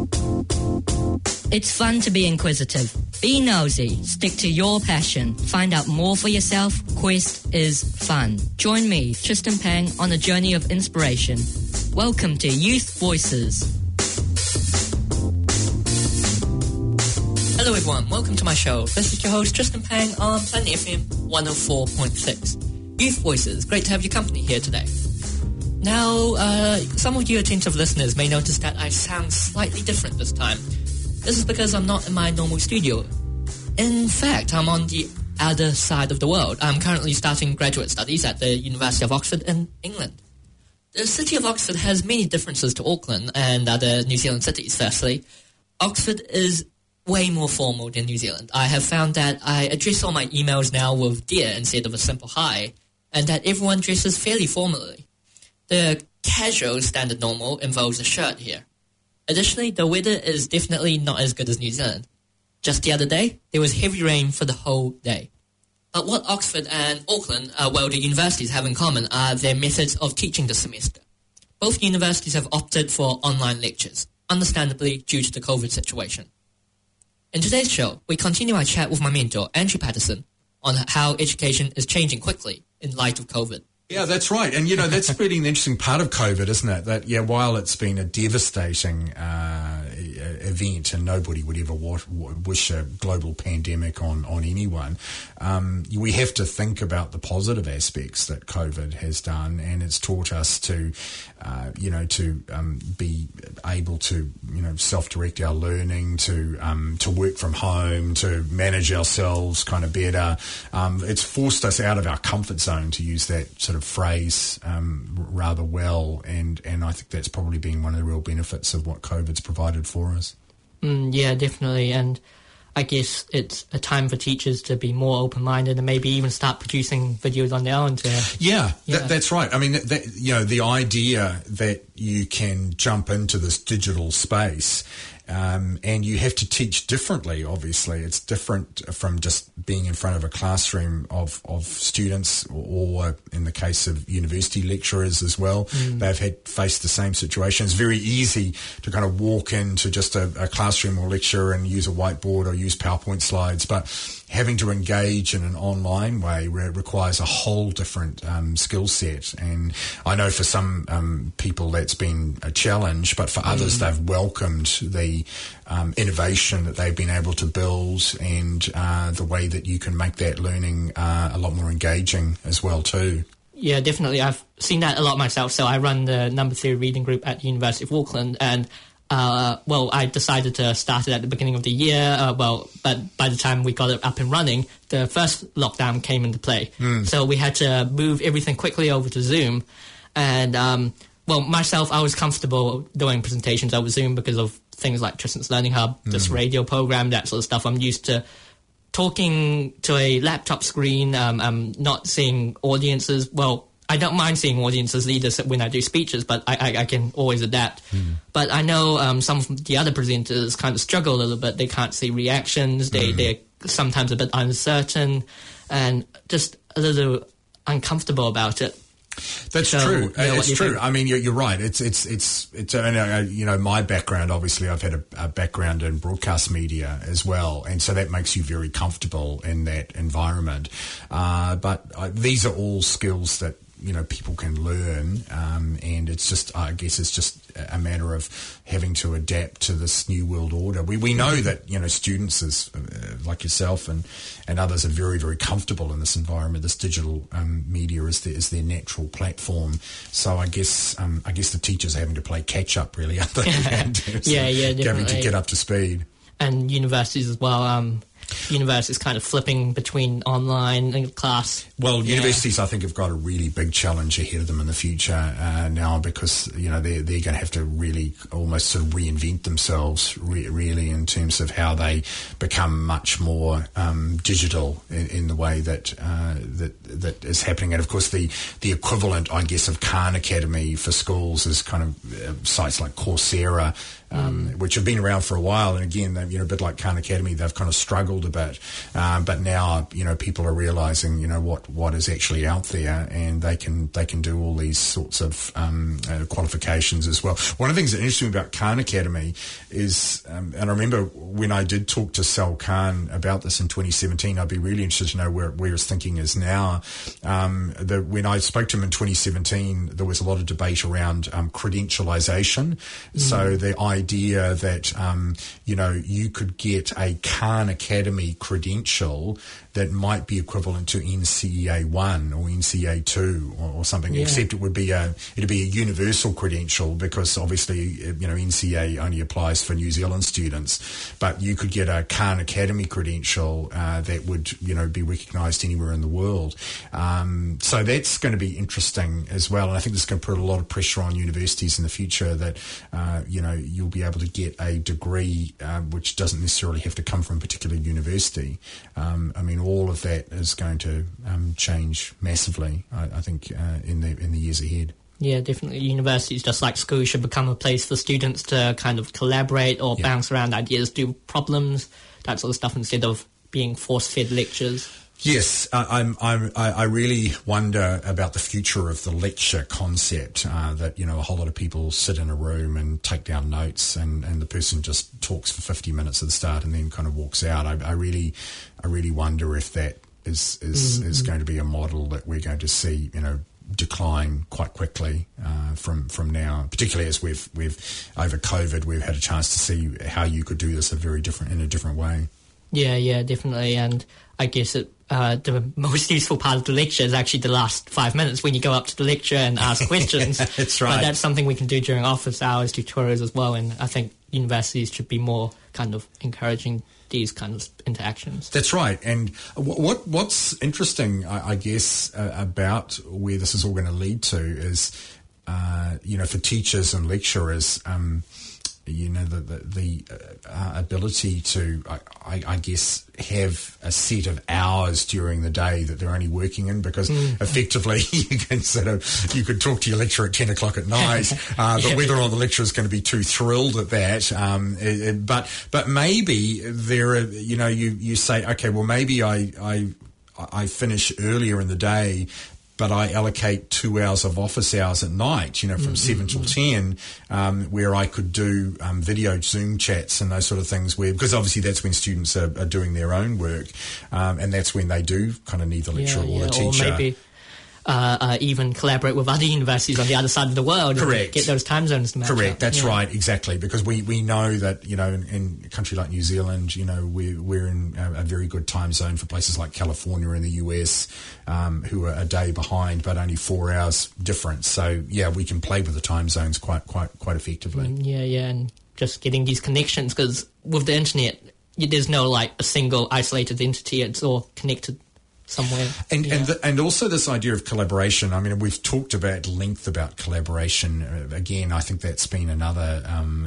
It's fun to be inquisitive. Be nosy. Stick to your passion. Find out more for yourself. Quest is fun. Join me, Tristan Pang, on a journey of inspiration. Welcome to Youth Voices. Hello everyone, welcome to my show. This is your host Tristan Pang on Planet FM 104.6. Youth Voices, great to have your company here today. Now, some of you attentive listeners may notice that I sound slightly different this time. This is because I'm not in my normal studio. In fact, I'm on the other side of the world. I'm currently starting graduate studies at the University of Oxford in England. The city of Oxford has many differences to Auckland and other New Zealand cities. Firstly, Oxford is way more formal than New Zealand. I have found that I address all my emails now with dear instead of a simple hi, and that everyone dresses fairly formally. The casual standard normal involves a shirt here. Additionally, the weather is definitely not as good as New Zealand. Just the other day, there was heavy rain for the whole day. But what Oxford and Auckland, the universities have in common are their methods of teaching this semester. Both universities have opted for online lectures, understandably due to the COVID situation. In today's show, we continue our chat with my mentor, Andrew Patterson, on how education is changing quickly in light of COVID. Yeah, that's right. And, that's really an interesting part of COVID, isn't it? That, while it's been a devastating event and nobody would ever wish a global pandemic on anyone, we have to think about the positive aspects that COVID has done, and it's taught us to, be able to, self-direct our learning, to work from home, to manage ourselves kind of better. It's forced us out of our comfort zone, to use that sort of phrase rather well, and I think that's probably been one of the real benefits of what COVID's provided for us. Yeah, definitely, and I guess it's a time for teachers to be more open-minded and maybe even start producing videos on their own. That's right. I mean, the idea that you can jump into this digital space and you have to teach differently, obviously. It's different from just being in front of a classroom of students, or in the case of university lecturers as well. They've faced the same situation. It's very easy to kind of walk into just a classroom or lecture and use a whiteboard or use PowerPoint slides, but having to engage in an online way requires a whole different skill set. And I know for some people that's been a challenge, but for others they've welcomed the innovation that they've been able to build, and the way that you can make that learning a lot more engaging as well too. Yeah, definitely. I've seen that a lot myself. So I run the Number Theory Reading Group at the University of Auckland, and I decided to start it at the beginning of the year, but by the time we got it up and running, the first lockdown came into play. So we had to move everything quickly over to Zoom. And, myself, I was comfortable doing presentations over Zoom because of things like Tristan's Learning Hub, this radio program, that sort of stuff. I'm used to talking to a laptop screen. I'm not seeing audiences. Well, I don't mind seeing audiences either when I do speeches, but I can always adapt. But I know some of the other presenters kind of struggle a little bit. They can't see reactions. They're sometimes a bit uncertain and just a little uncomfortable about it. That's true. It's true. Think? I mean, you're right. It's my background, obviously, I've had a background in broadcast media as well, and so that makes you very comfortable in that environment. But these are all skills that people can learn, and it's just, I guess it's just a matter of having to adapt to this new world order. We know that, students like yourself and others are very, very comfortable in this environment. This digital media is their natural platform. So I guess the teachers are having to play catch up, really, aren't they? Definitely. Having to get up to speed. And universities as well. Universities kind of flipping between online and class. Well, universities, I think, have got a really big challenge ahead of them in the future now, because they're going to have to really almost sort of reinvent themselves really in terms of how they become much more digital in the way that is happening. And of course, the equivalent, I guess, of Khan Academy for schools is kind of sites like Coursera which have been around for a while. And again, a bit like Khan Academy, they've kind of struggled a bit. But now, people are realising, what is actually out there, and they can do all these sorts of qualifications as well. One of the things that interests me about Khan Academy is, and I remember when I did talk to Sal Khan about this in 2017, I'd be really interested to know where his thinking is now. When I spoke to him in 2017, there was a lot of debate around credentialisation. So the idea that, you could get a Khan Academy credential that might be equivalent to NCEA 1 or NCEA 2 or something, except it'd be a universal credential, because obviously, NCEA only applies for New Zealand students, but you could get a Khan Academy credential that would, be recognised anywhere in the world. So that's going to be interesting as well, and I think this is going to put a lot of pressure on universities in the future that, you'll be able to get a degree which doesn't necessarily have to come from a particular university. All of that is going to change massively, I think, in the years ahead. Yeah, definitely. Universities, just like schools, should become a place for students to kind of collaborate or bounce around ideas, do problems, that sort of stuff, instead of being force-fed lectures. Yes, I really wonder about the future of the lecture concept, that, a whole lot of people sit in a room and take down notes, and the person just talks for 50 minutes at the start and then kind of walks out. I really wonder if that is going to be a model that we're going to see, decline quite quickly from now, particularly as we've over COVID, we've had a chance to see how you could do this in a different way. Yeah, definitely. And I guess the most useful part of the lecture is actually the last 5 minutes when you go up to the lecture and ask questions. That's right. But that's something we can do during office hours, tutorials as well. And I think universities should be more kind of encouraging these kinds of interactions. That's right. And what's interesting, I guess, about where this is all going to lead to is, for teachers and lecturers, the ability to, I guess, have a set of hours during the day that they're only working in, because effectively you could talk to your lecturer at 10 o'clock at night, but whether or not the lecturer is going to be too thrilled at that, but maybe there are, you say, okay, well, maybe I finish earlier in the day, but I allocate 2 hours of office hours at night, from 7 till 10, where I could do video Zoom chats and those sort of things, because obviously that's when students are doing their own work, and that's when they do kind of need the lecturer or the teacher. Or maybe even collaborate with other universities on the other side of the world. Correct. Get those time zones to match Correct. up. That's right. Exactly. Because we know that, in a country like New Zealand, we're in a very good time zone for places like California in the US, who are a day behind, but only 4 hours difference. So yeah, we can play with the time zones quite effectively. And just getting these connections, because with the internet, there's no like a single isolated entity. It's all connected somewhere. And also this idea of collaboration. I mean, we've talked about length about collaboration. Again, I think that's been another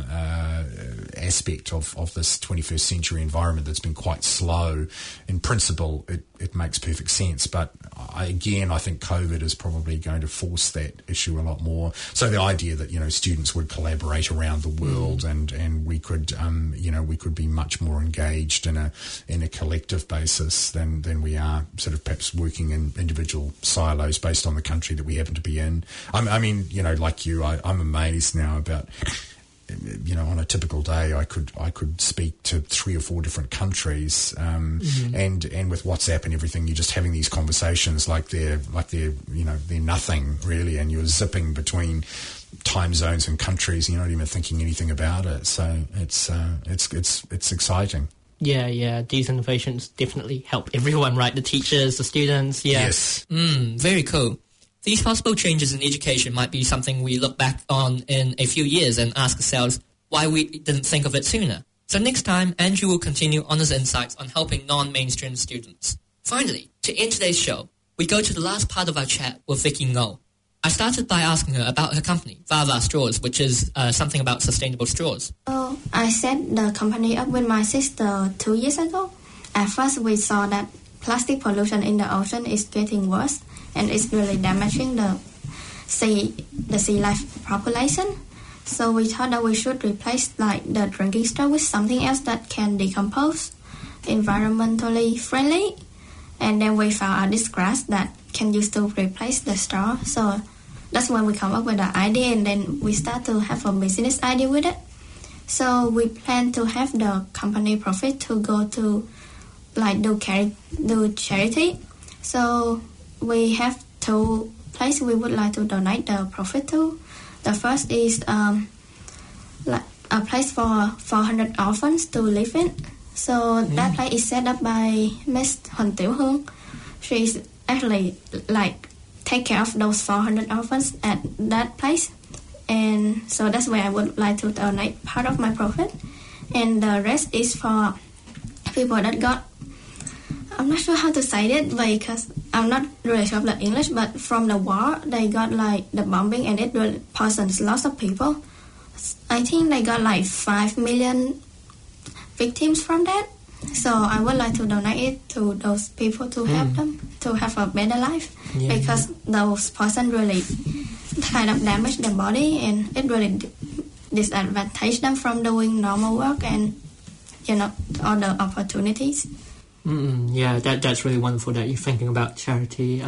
aspect of this 21st century environment that's been quite slow. In principle, it makes perfect sense, but I think COVID is probably going to force that issue a lot more. So the idea that students would collaborate around the world and we could we could be much more engaged in a collective basis than we are sort of perhaps working in individual silos based on the country that we happen to be in. I mean, like you, I'm amazed now about. On a typical day, I could speak to 3 or 4 different countries, and with WhatsApp and everything, you're just having these conversations like they're nothing really, and you're zipping between time zones and countries, and you're not even thinking anything about it. So it's exciting. Yeah. These innovations definitely help everyone, right? The teachers, the students. Yeah. Yes. Very cool. These possible changes in education might be something we look back on in a few years and ask ourselves why we didn't think of it sooner. So next time, Andrew will continue on his insights on helping non-mainstream students. Finally, to end today's show, we go to the last part of our chat with Vicky Ngo. I started by asking her about her company, Vava Straws, which is something about sustainable straws. I set the company up with my sister 2 years ago. At first, we saw that plastic pollution in the ocean is getting worse, and it's really damaging the sea life population. So we thought that we should replace like the drinking straw with something else that can decompose, environmentally friendly. And then we found out this grass that can use to replace the straw. So that's when we come up with the idea, and then we start to have a business idea with it. So we plan to have the company profit to go to like do charity. So we have 2 places we would like to donate the profit to. The first is like a place for 400 orphans to live in. So that place is set up by Miss Huỳnh Tiểu Hương. She's actually like take care of those 400 orphans at that place. And so that's where I would like to donate part of my profit. And the rest is for people that got, I'm not sure how to say it because I'm not really sure of the English, but from the war, they got like the bombing and it really poisons lots of people. I think they got like 5 million victims from that. So I would like to donate it to those people to help them to have a better life, because those poison really kind of damage their body and it really disadvantage them from doing normal work and all the opportunities. That's really wonderful that you're thinking about charity.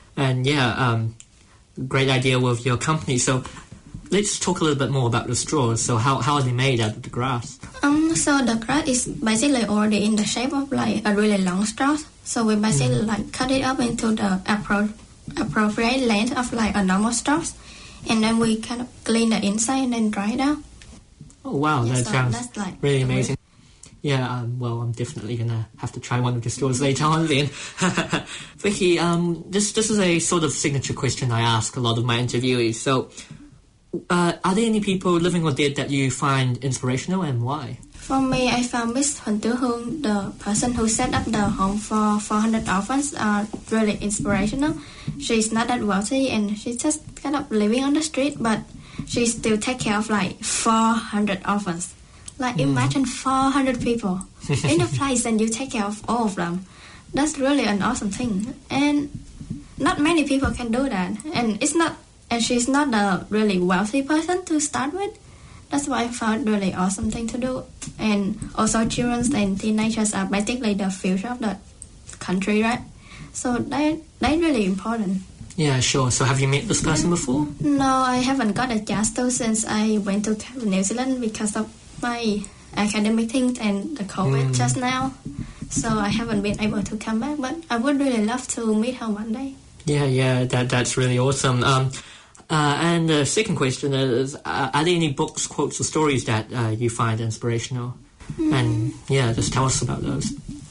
Great idea with your company. So let's talk a little bit more about the straws. So how are they made out of the grass? So the grass is basically already in the shape of like a really long straw. So we basically like cut it up into the appropriate length of like a normal straw, and then we kind of clean the inside and then dry it out. Oh wow, that sounds like really amazing. Yeah, well, I'm definitely going to have to try one of the straws later on then. Vicky, this is a sort of signature question I ask a lot of my interviewees. So, are there any people, living or dead, that you find inspirational, and why? For me, I found Miss Huỳnh Tiểu Hương, the person who set up the home for 400 orphans, really inspirational. She's not that wealthy and she's just kind of living on the street, but she still take care of like 400 orphans. Like imagine 400 people in the place and you take care of all of them. That's really an awesome thing. And not many people can do that. And she's not a really wealthy person to start with. That's why I found really awesome thing to do. And also children and teenagers are basically the future of the country, right? So they're really important. Yeah, sure. So have you met this person before? No, I haven't got a chance to since I went to New Zealand because of my academic things and the COVID just now. So I haven't been able to come back, but I would really love to meet her one day. Yeah, that's really awesome. And the second question is, are there any books, quotes, or stories that you find inspirational? And just tell us about those.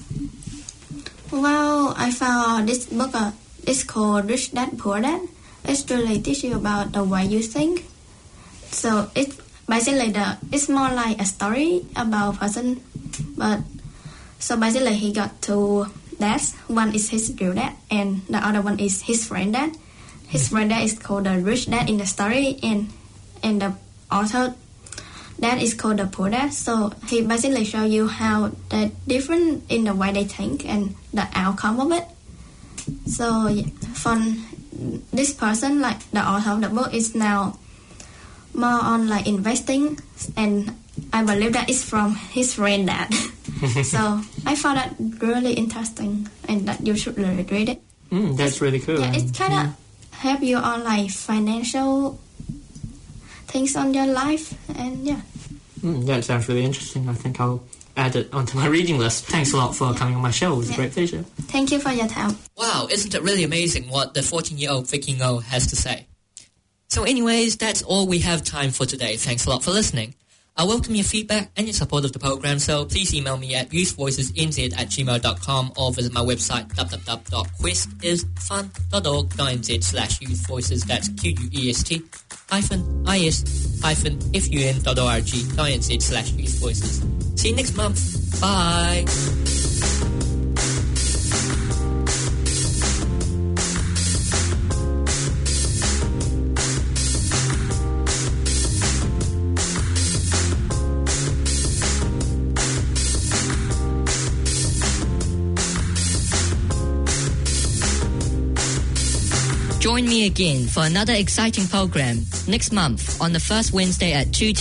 Well, I found this book. It's called Rich Dad Poor Dad. It's really teach you about the way you think. So it's basically it's more like a story about a person. But so basically he got 2 dads. One is his real dad and the other one is his friend dad. His friend dad is called the rich dad in the story, and the author dad is called the poor dad. So he basically show you how they're different in the way they think and the outcome of it. So for this person, like the author of the book, is now more on like investing, and I believe that is from his friend dad. So I found that really interesting, and that you should really read it. That's really cool. Yeah, it's kind of help you on like financial things on your life, and that sounds really interesting. I think I'll add it onto my reading list. Thanks a lot for coming on my show. It was a great pleasure. Thank you for your time. Wow, isn't it really amazing what the 14-year-old Vicky Ngo has to say? So anyways, that's all we have time for today. Thanks a lot for listening. I welcome your feedback and your support of the program, so please email me at youthvoicesnz@gmail.com or visit my website www.quest-is-fun.org.nz/youthvoices. That's QUEST-is-fun.org.nz/youthvoices. See you next month. Bye. Join me again for another exciting program next month on the first Wednesday at 2